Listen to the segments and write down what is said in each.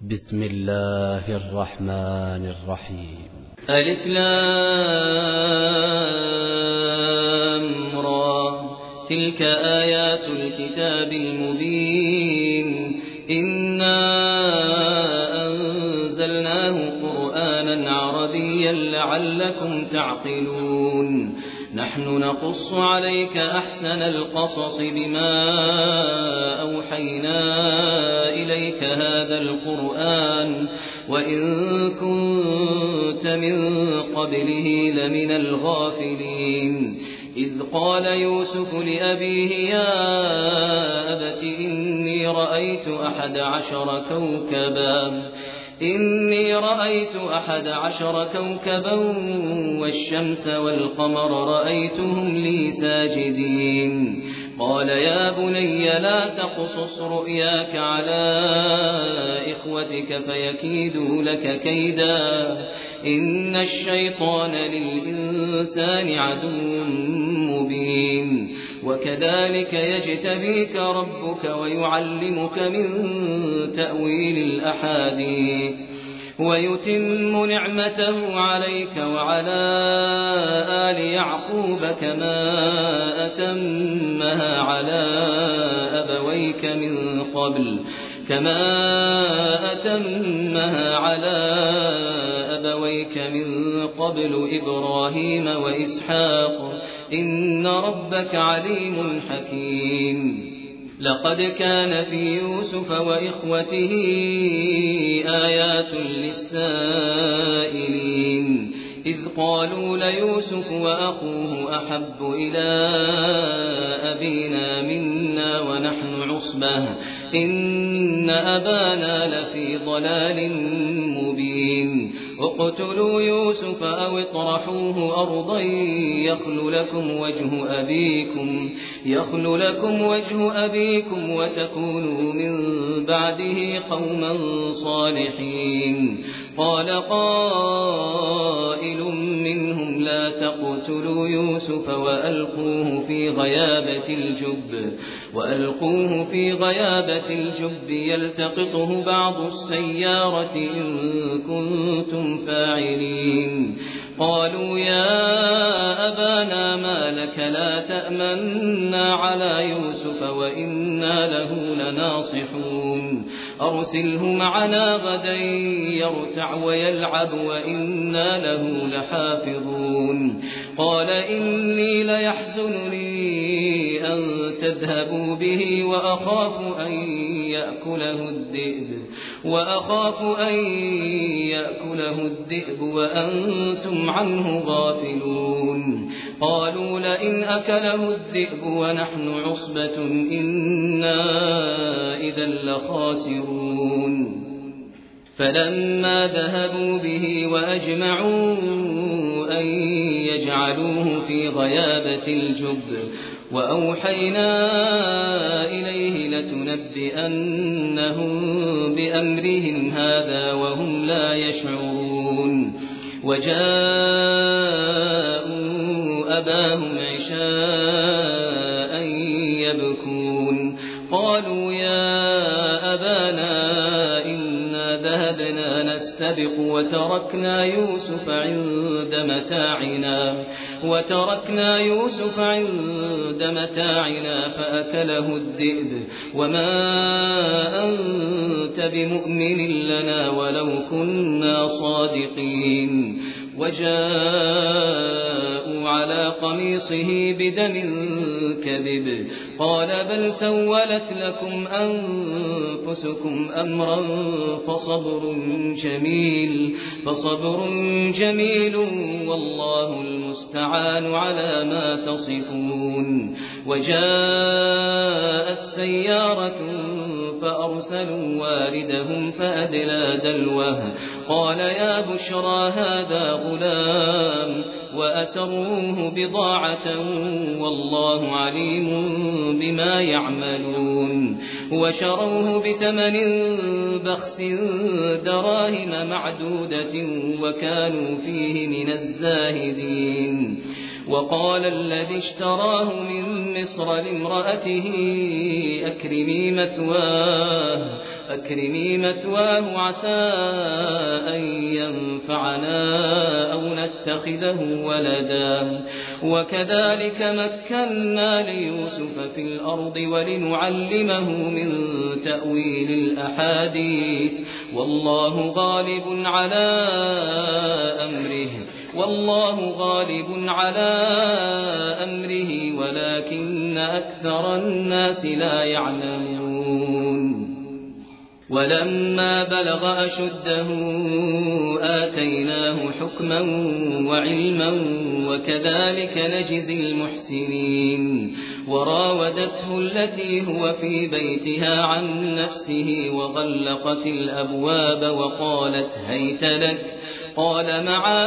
بسم الله الرحمن الرحيم. ألف لام را تلك آيات الكتاب المبين إنا أنزلناه قرآنا عربيا لعلكم تعقلون نحن نقص عليك أحسن القصص بما أوحينا إليك هذا القرآن وإن كنت من قبله لمن الغافلين إذ قال يوسف لأبيه يا أبت إني رأيت أحد عشر كوكبا والشمس والقمر رأيتهم لي ساجدين قال يا بني لا تقصص رؤياك على إخوتك فيكيدوا لك كيدا إن الشيطان للإنسان عدو مبين وكذلك يجتبيك ربك ويعلمك من تأويل الأحاديث ويتم نعمته عليك وعلى آل يعقوب كما أتمها على أبويك من قبل إبراهيم وإسحاق إن ربك عليم حكيم لقد كان في يوسف وإخوته آيات للسائلين إذ قالوا ليوسف وأخوه أحب إلى أبينا منا ونحن عصبة إن أبانا لفي ضلال مبين اقتلوا يوسف أو اطرحوه أرضا يخل لكم وجه أبيكم وتكونوا من بعده قوما صالحين قال قائل منهم لا تقتلوا يوسف وألقوه في غيابة الجب يلتقطه بعض السيارة إن كنتم فاعلين قالوا يا أبانا ما لك لا تأمنا على يوسف وإنا له لناصحون أرسله معنا غدا يرتع ويلعب وإنا له لحافظون قال إني ليحزنني أن تذهبوا به وأخاف أن يأكله الذئب وأنتم عنه غافلون قالوا لئن أكله الذئب ونحن عصبة إنا إذا لخاسرون فلما ذهبوا به وأجمعوا أن يجعلوه في غيابة الجب وأوحينا إليه لتنبئنهم بأمرهم هذا وهم لا يشعرون وجاءوا أباهم عشاء يبكون قالوا يا أبانا إنا ذهبنا نستبق وتركنا يوسف عند متاعنا فأكله الذئب وما أنت بمؤمن لنا ولو كنا صادقين وجاءوا على قميصه بدم كذب قال بل سولت لكم أنفسكم أمرا فصبر جميل والله المستعان على ما تصفون وجاءت سيارة فأرسلوا واردهم فأدلى دلوه قال يا بشرى هذا غلام وأسروه بضاعة والله عليم بما يعملون وشروه بثمن بخس دراهم معدودة وكانوا فيه من الزاهدين وقال الذي اشتراه من مصر لامرأته أكرمي مثواه أكرمي مثواه عسى أن ينفعنا أو نتخذه ولدا وكذلك مكنا ليوسف في الأرض ولنعلمه من تأويل الأحاديث والله غالب على أمره ولكن أكثر الناس لا يعلمون ولما بلغ أشده آتيناه حكما وعلما وكذلك نجزي المحسنين وراودته التي هو في بيتها عن نفسه وغلقت الأبواب وقالت هيت لك قال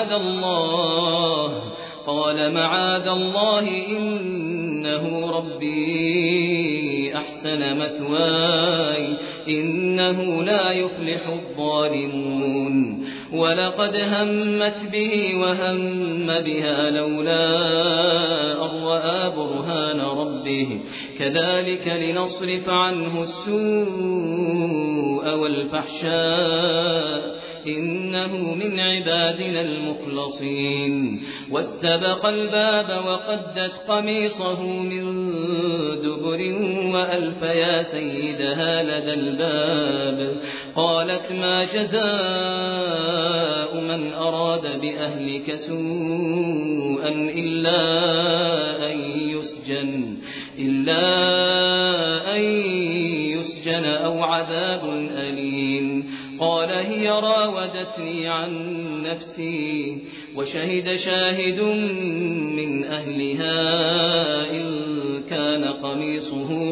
معاذ الله إنه ربي أحسن مثواي إنه لا يفلح الظالمون ولقد همت به وهم بها لولا أن رأى برهان ربه كذلك لنصرف عنه السوء والفحشاء إنه من عبادنا المخلصين واستبق الباب وقدت قميصه من دبر وألف يا سيدها لدى الباب قالت ما جزاء من أراد بأهلك سوءا إلا أن يسجن أو عذاب أليم قال هي راودتني عن نفسي وشهد شاهد من أهلها إن كان قميصه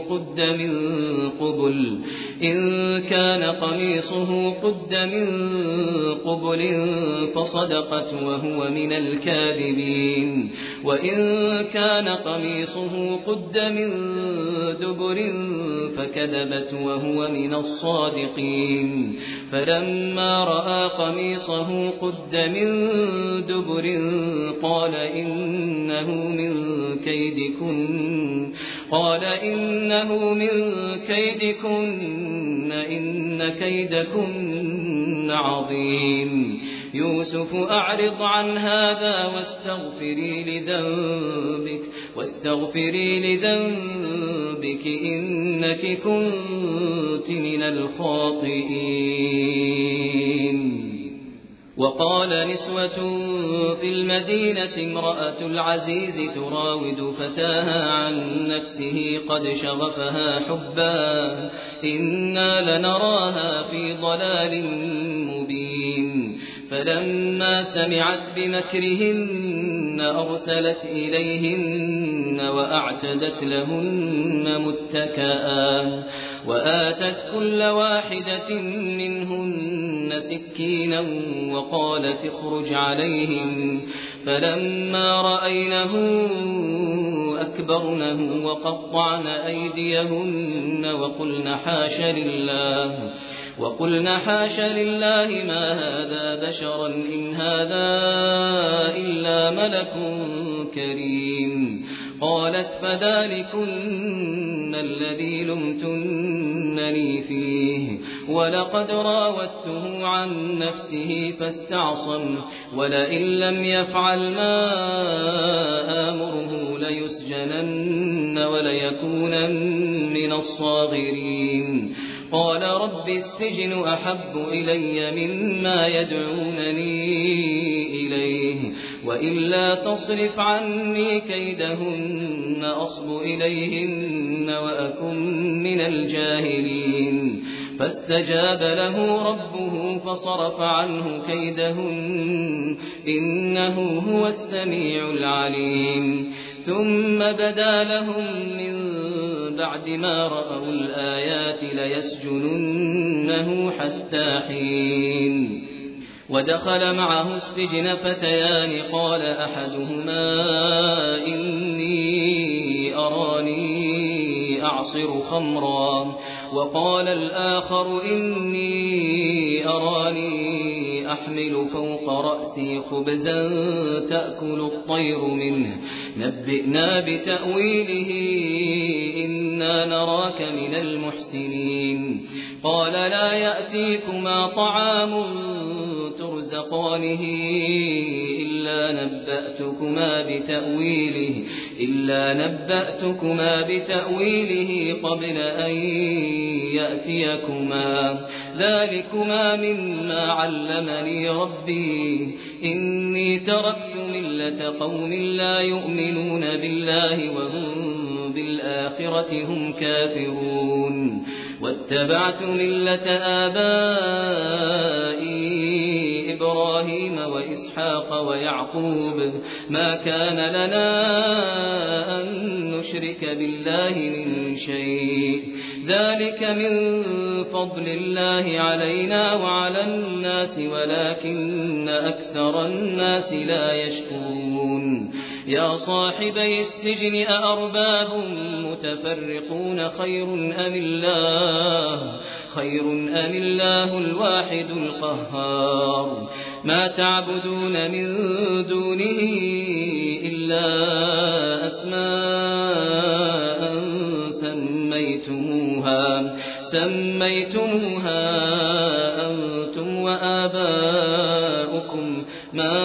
قد من قبل فصدقت وهو من الكاذبين وإن كان قميصه قد من دبر فكذبت وهو من الصادقين فلما رأى قميصه قد من دبر قال إنه من كيدكن إن كيدكن عظيم يوسف أعرض عن هذا واستغفري لذنبك إنك كنت من الخاطئين وقال نسوة في المدينة امرأة العزيز تراود فتاها عن نفسه قد شغفها حبا إنا لنراها في ضلال مبين فلما سمعت بمكرهن أرسلت إليهن وأعتدت لهن متكئا وآتت كل واحدة منهن سكينا وقالت اخرج عليهم فلما رأينه أكبرنه وقطعن أيديهن وقلن حاش لله ما هذا بشرا إن هذا إلا ملك كريم قالت فذلكن الذي لمتنني فيه ولقد راودته عن نفسه فاستعصم ولئن لم يفعل ما آمره ليسجنن وليكونن من الصاغرين قال رب السجن أحب إلي مما يدعونني إليه وإلا تصرف عني كيدهن أصب إليهن وأكن من الجاهلين فاستجاب له ربه فصرف عنه كيدهن إنه هو السميع العليم ثم بدا لهم من بعد ما رأوا الآيات ليسجننه حتى حين ودخل معه السجن فتيان قال أحدهما إني أراني أعصر خمرا وقال الآخر إني أراني أحمل فوق رأسي خبزا تأكل الطير منه نبئنا بتأويله إنا نراك من المحسنين قال لا يأتيكما طعام ترزقانه إلا نبأتكما بتأويله قبل أن يأتيكما ذلكما مما علمني ربي إني تركت ملة قوم لا يؤمنون بالله وهم بالآخرة هم كافرون واتبعت ملة آبائي إبراهيم وإسحاق ويعقوب ما كان لنا أن نشرك بالله من شيء ذلك من فضل الله علينا وعلى الناس ولكن أكثر الناس لا يشكرون يا صاحبي السجن أأرباب متفرقون خير أم الله الواحد القهار ما تعبدون من دونه إلا أسماء سميتموها أنتم وآباؤكم ما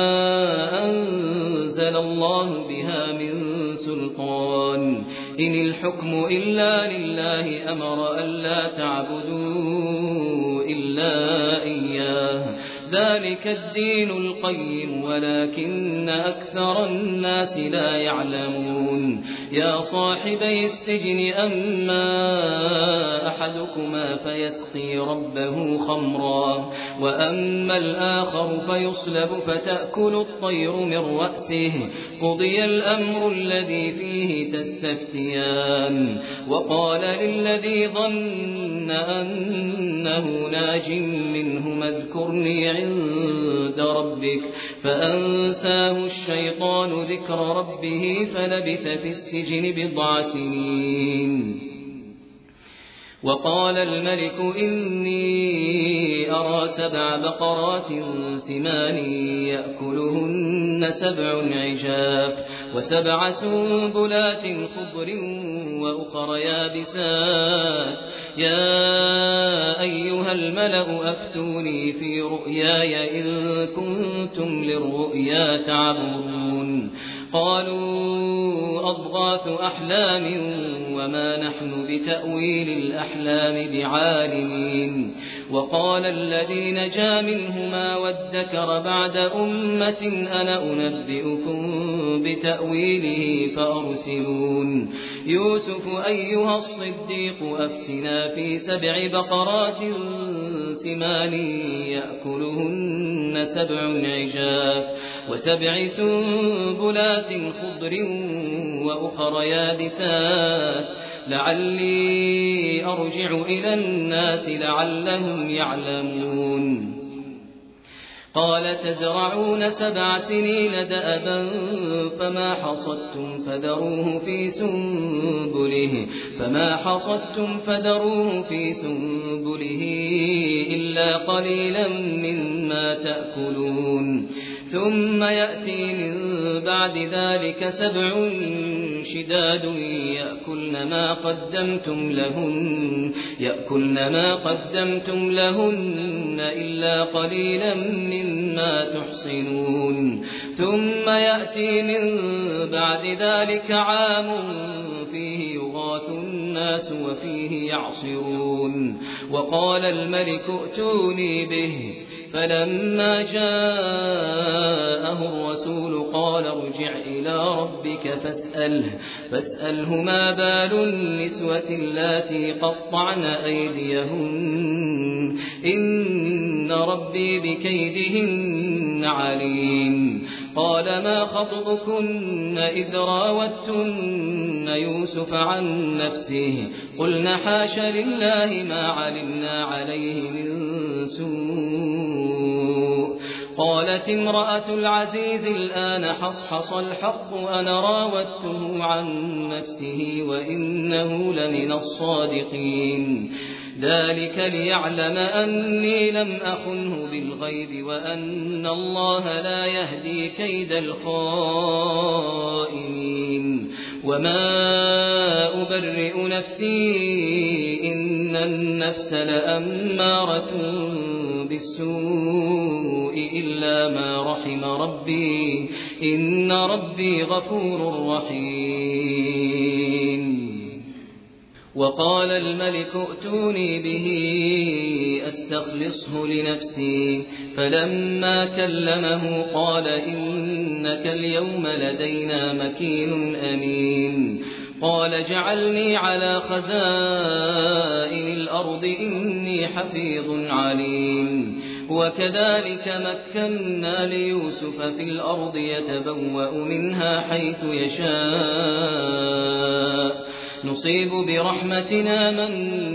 أنزل الله بها من سلطان إن الحكم إلا لله أمر ألا تعبدوا إلا إياه ذلك الدين القيم ولكن أكثر الناس لا يعلمون يا صاحبي السجن أما أحدكما فيسقي ربه خمرا وأما الآخر فيصلب فتأكل الطير من رأسه قضي الأمر الذي فيه تستفتيان وقال للذي ظن أنه ناج منهما اذكرني عند ربك فأنساه الشيطان ذكر ربه فلبث في السجن بضع سنين وقال الملك إني أرى 7 بقرات سمان يأكلهن 7 عجاف و7 سنبلات خضر وأخر يابسات يا أيها الملأ أفتوني في رؤياي إن كنتم للرؤيا تعبرون قالوا أضغاث أحلام وما نحن بتأويل الأحلام بعالمين وقال الذي نجا منهما وادكر بعد أمة أنا أنبئكم بتأويله فأرسلون يوسف أيها الصديق أفتنا في 7 بقرات سمان يأكلهن 7 عجاف و7 سنبلات خضر وأخر يابسات لعلي أرجع إلى الناس لعلهم يعلمون قال تزرعون 7 سنين دأبا فما حصدتم فذروه في سنبله إلا قليلا مما تأكلون ثم يأتي من بعد ذلك 7 شداد يأكلن ما قدمتم لهن إلا قليلا مما تحصنون ثم يأتي من بعد ذلك عام فيه يغاث الناس وفيه يعصرون وقال الملك ائتوني به فلما جاءه الرسول قال ارجع إلى ربك فاسأله ما بال النسوة اللاتي قطعن أيديهن إن ربي بكيدهن عليم قال ما خطبكن إذ راوتن يوسف عن نفسه قلنا حاش لله ما علمنا عليه من سوء قال وقالت امرأة العزيز الآن حصحص الحق أنا راودته عن نفسه وإنه لمن الصادقين ذلك ليعلم أني لم أخنه بالغيب وأن الله لا يهدي كيد الخائنين وما أبرئ نفسي إن النفس لأمارة بالسوء إلا ما رحم ربي إن ربي غفور رحيم وقال الملك ائتوني به أستخلصه لنفسي فلما كلمه قال إنك اليوم لدينا مكين أمين قال اجعلني على خزائن الأرض إني حفيظ عليم وكذلك مكنا ليوسف في الأرض يتبوأ منها حيث يشاء نصيب برحمتنا من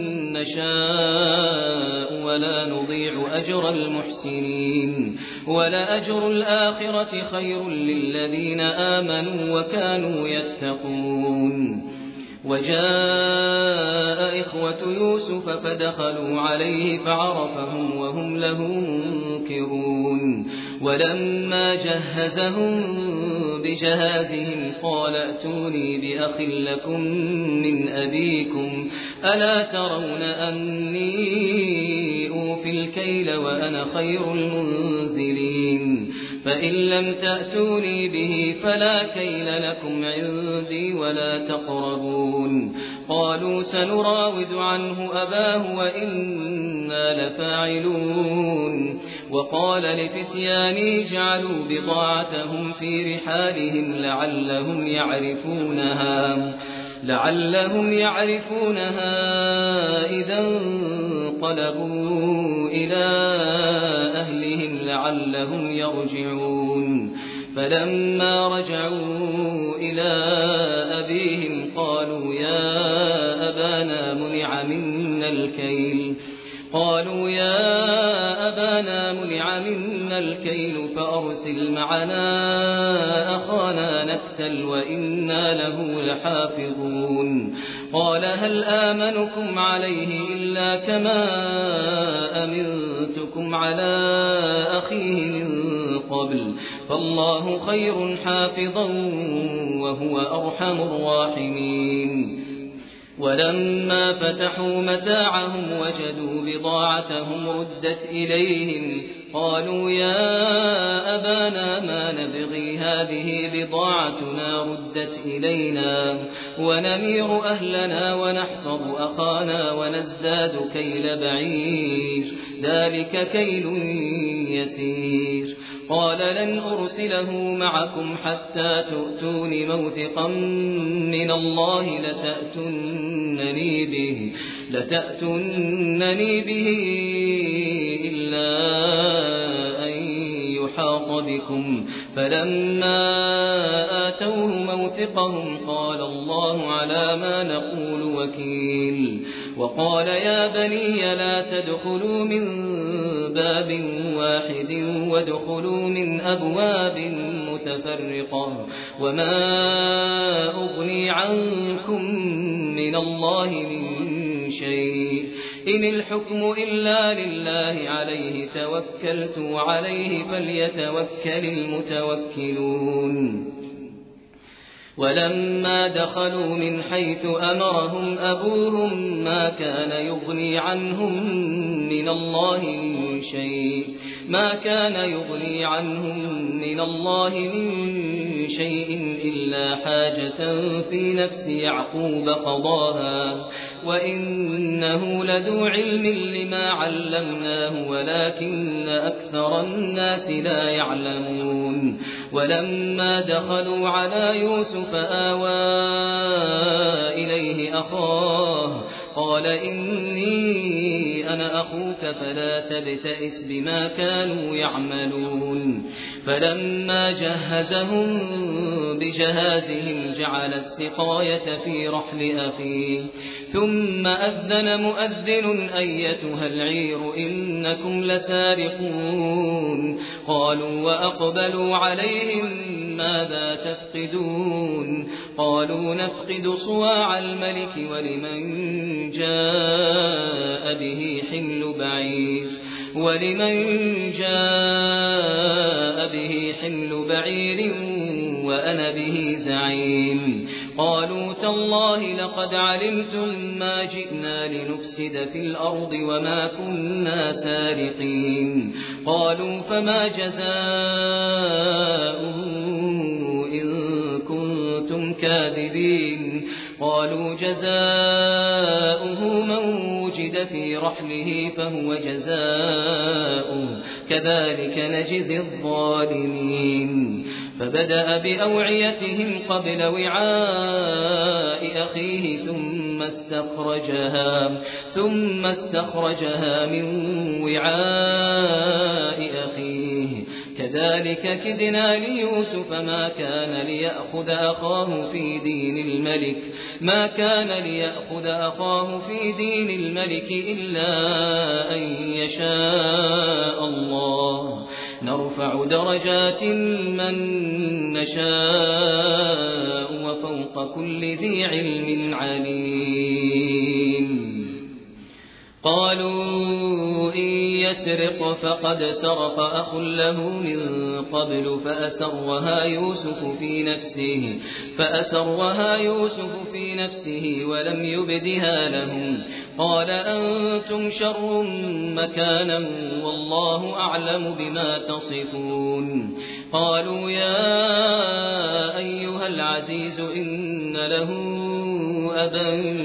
نشاء ولا نضيع أجر المحسنين ولأجر الآخرة خير للذين آمنوا وكانوا يتقون وجاء إخوة يوسف فدخلوا عليه فعرفهم وهم له منكرون ولما جهزهم بجهازهم قال ائتوني بأخ لكم من أبيكم ألا ترون أني أوفي الكيل وأنا خير المنزلين فإن لم تأتوني به فلا كيل لكم عندي ولا تقربون قالوا سنراود عنه أباه وإنا لفاعلون وقال لفتياني جعلوا بضاعتهم في رحالهم لعلهم يعرفونها إذا انقلبوا إلى أهلهم لعلهم يرجعون فلما رجعوا إلى أبيهم قالوا يا أبانا منع منا الكيل فأرسل معنا أخانا نكتل وإنا له لحافظون قال هل آمنكم عليه إلا كما أمنتكم على أخيه من قبل فالله خير حافظا وهو أرحم الراحمين ولما فتحوا متاعهم وجدوا بضاعتهم ردت إليهم قالوا يا أبانا ما نبغي هذه بضاعتنا ردت إلينا ونمير أهلنا ونحفظ أخانا ونزداد كيل بعير ذلك كيل يسير قال لن أرسله معكم حتى تؤتون موثقا من الله لتأتونني به إلا أن يحاط بكم فلما آتوه موثقهم قال الله على ما نقول وكيل وقال يا بني لا تدخلوا من باب واحد وادخلوا من أبواب متفرقة وما أغني عنكم من الله من شيء إن الحكم إلا لله عليه توكلت وعليه فليتوكل المتوكلون ولما دخلوا من حيث أمرهم أبوهم ما كان يغني عنهم من الله من شيء إلا حاجة في نفس يعقوب قضاها وإنه لذو علم لما علمناه ولكن أكثر الناس لا يعلمون ولما دخلوا على يوسف آوى إليه أخاه قال إني أنا أخوك فلا تبتئس بما كانوا يعملون فلما جهزهم بجهازهم جعل السقاية في رحل أخيه ثم أذن مؤذن أيتها العير إنكم لسارقون قالوا وأقبلوا عليهم ماذا تفقدون قالوا نفقد صواع الملك ولمن جاء به حمل بعير وأنا به زعيم قالوا تالله لقد علمتم ما جئنا لنفسد في الأرض وما كنا سارقين قالوا فما جزاؤه إن كنتم كاذبين قالوا جزاؤه من وجد في رحله فهو جزاؤه كذلك نجزي الظالمين فبدأ بأوعيتهم قبل وعاء أخيه ثم استخرجها من وعاء أخيه كذلك كدنا ليوسف ما كان ليأخذ أخاه في دين الملك إلا أن يشاء الله نرفع درجات من نشاء وفوق كل ذي علم عليم قالوا إن يسرق فقد سرق أخ له من قبل فأسرها يوسف في نفسه ولم يبدها لهم قال أنتم شر مكانا والله أعلم بما تصفون قالوا يا أيها العزيز إن له أبا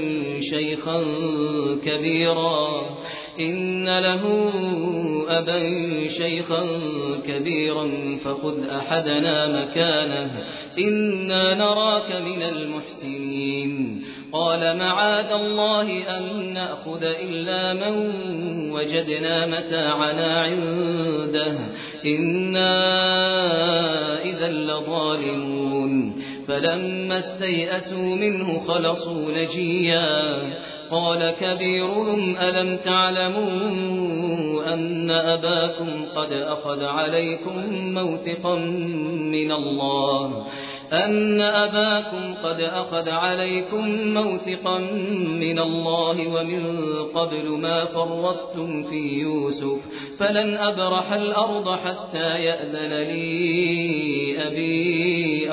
شيخا كبيرا فخذ أحدنا مكانه إنا نراك من المحسنين قال معاذ الله أن نأخذ إلا من وجدنا متاعنا عنده إنا إذا لظالمون فلما استيئسوا منه خلصوا نجيا قال كبيرهم ألم تعلموا أن أباكم قد أخذ عليكم موثقا من الله ومن قبل ما فرطتم في يوسف فلن أبرح الأرض حتى يأذن لي أبي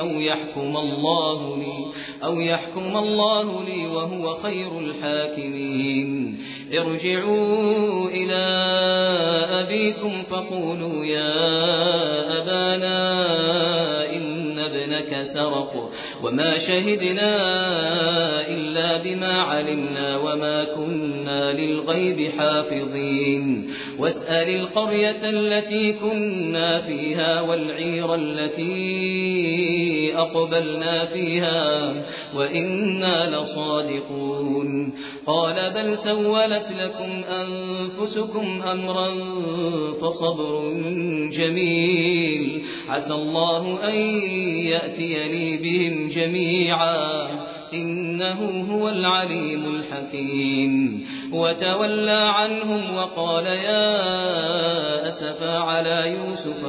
أو يحكم الله لي وهو خير الحاكمين ارجعوا إلى أبيكم فقولوا يا أبانا إن ابنك سرق وما شهدنا إلا بما علمنا وما كنا للغيب حافظين واسأل القرية التي كنا فيها والعير التي أقبلنا فيها وإنا لصادقون قال بل سولت لكم أنفسكم أمرا فصبر جميل عسى الله أن يأتيني بهم جميعا إنه هو العليم الحكيم وتولى عنهم وقال يا أسفى على يوسف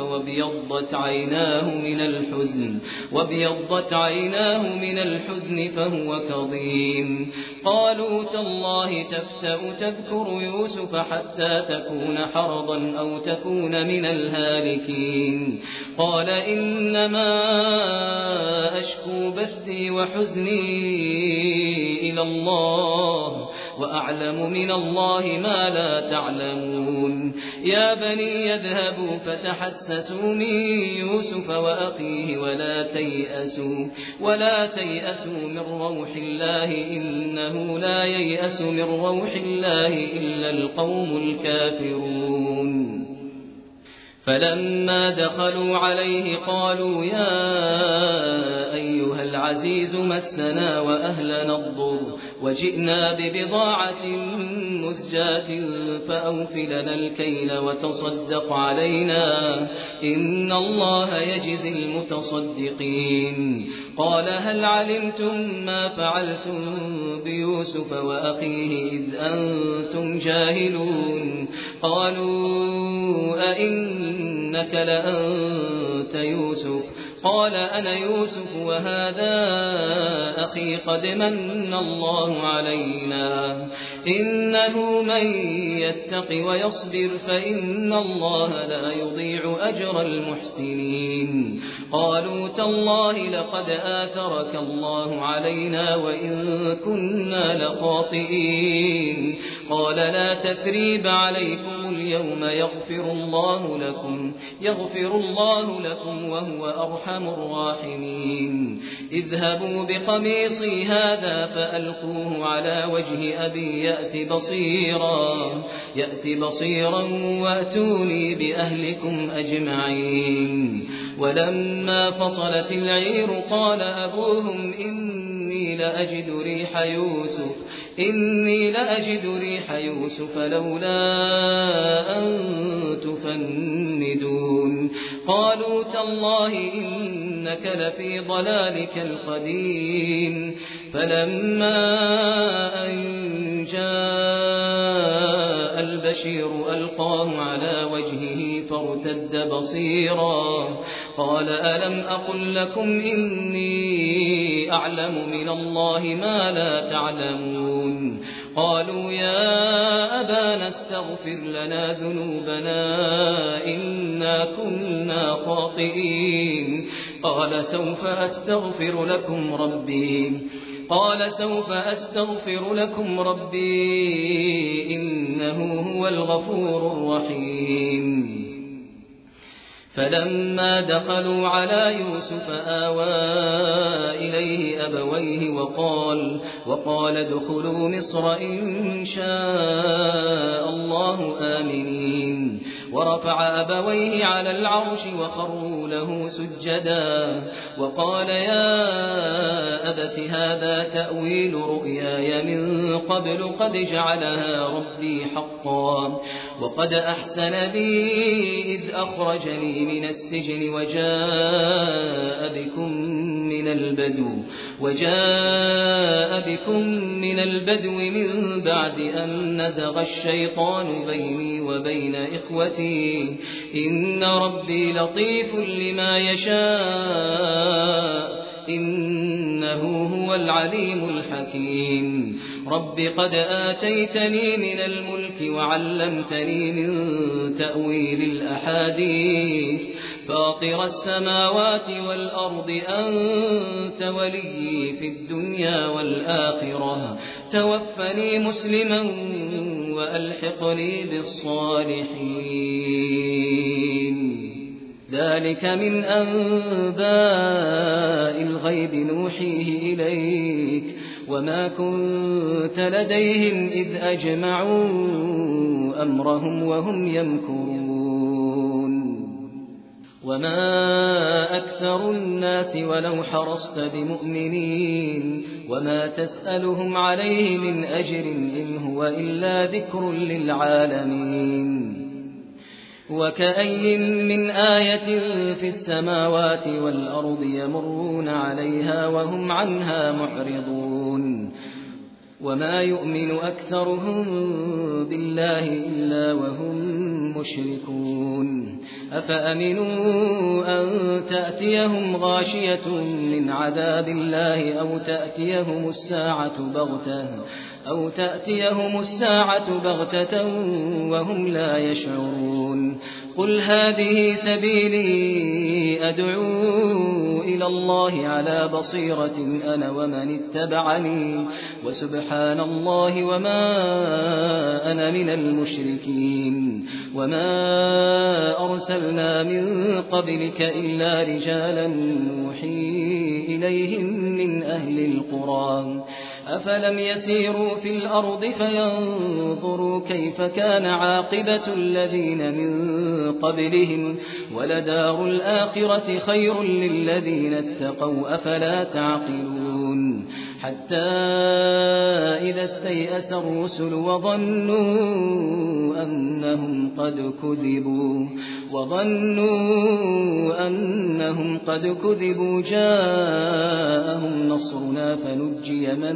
وابيضت عيناه من الحزن فهو كظيم قالوا تالله تفتأ تذكر يوسف حتى تكون حرضا أو تكون من الهالكين قال إنما أشكو بثي وحزني إلى الله وأعلم من الله ما لا تعلمون يا بني يذهبوا فتحسسوا من يوسف وأخيه ولا تيأسوا من روح الله إنه لا ييأس من روح الله إلا القوم الكافرون فلما دخلوا عليه قالوا يا أيها العزيز مسنا وأهلنا الضر وجئنا ببضاعة مزجاة فأوف لنا الكيل وتصدق علينا إن الله يجزي المتصدقين قال هل علمتم ما فعلتم بيوسف وأخيه إذ أنتم جاهلون قالوا أئنك لأنت يوسف قال أنا يوسف وهذا أخي قد من الله علينا إنه من يتق ويصبر فإن الله لا يضيع أجر المحسنين قالوا تالله لقد آثرك الله علينا وإن كنا لخاطئين قال لا تثريب عليكم اليوم يغفر الله لكم وهو أرحم الراحمين اذهبوا بقميصي هذا فألقوه على وجه أبي يأت بصيرا وأتوني بأهلكم أجمعين ولما فصلت العير قال أبوهم إني لأجد ريح يوسف لولا أن تفندون قالوا تالله إنك لفي ضلالك القديم فلما أن جاء البشير ألقاه على وجهه فارتد بصيرا قال ألم أقل لكم إني أعلم من الله ما لا تعلمون قالوا يا أبانا استغفر لنا ذنوبنا إنا كنا خاطئين قال سوف أستغفر لكم ربي إنه هو الغفور الرحيم فلما دخلوا على يوسف آوى إليه أبويه وقال ادخلوا مصر إن شاء الله آمنين ورفع أبويه على العرش وخروا له سجدا وقال يا أبت هذا تأويل رؤياي من قبل قد جعلها ربي حقا وقد أحسن بي إذ أخرجني من السجن وجاء بكم من البدو من بعد أن نزغ الشيطان بيني وبين إخوتي إن ربي لطيف لما يشاء إنه هو العليم الحكيم رب قد آتيتني من الملك وعلمتني من تأويل الأحاديث فاطر السماوات والأرض أنت ولي في الدنيا والآخرة توفني مسلما وألحقني بالصالحين ذلك من أنباء الغيب نوحيه إليك وما كنت لديهم إذ أجمعوا أمرهم وهم يمكرون وما أكثر الناس ولو حرصت بمؤمنين وما تسألهم عليه من أجر إن هو إلا ذكر للعالمين وكأي من آية في السماوات والأرض يمرون عليها وهم عنها معرضون وما يؤمن أكثرهم بالله إلا وهم مشركون أفأمنوا أن تأتيهم غاشية من عذاب الله أو تأتيهم الساعة بغتة وهم لا يشعرون قل هذه سبيلي أدعو إلى الله على بصيرة أنا ومن اتبعني وسبحان الله وما أنا من المشركين وما أرسلنا من قبلك إلا رجالا نوحي إليهم من أهل القرى أفلم يسيروا في الأرض فينظروا كيف كان عاقبة الذين من قبلهم ولدار الآخرة خير للذين اتقوا أفلا تعقلون حتى إذا استيأس الرسل وظنوا أنهم قد كذبوا جاءهم نصرنا فنجي من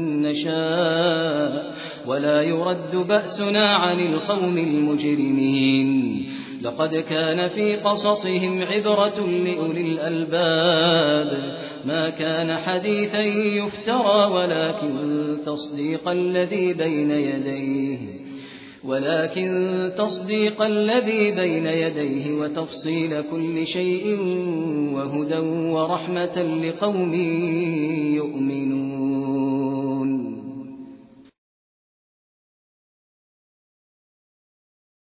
نشاء ولا يرد بأسنا عن القوم المجرمين لقد كان في قصصهم عبرة لأولي الألباب ما كان حديثا يفترى ولكن تصديق الذي بين يديه وتفصيل كل شيء وهدى ورحمة لقوم يؤمنون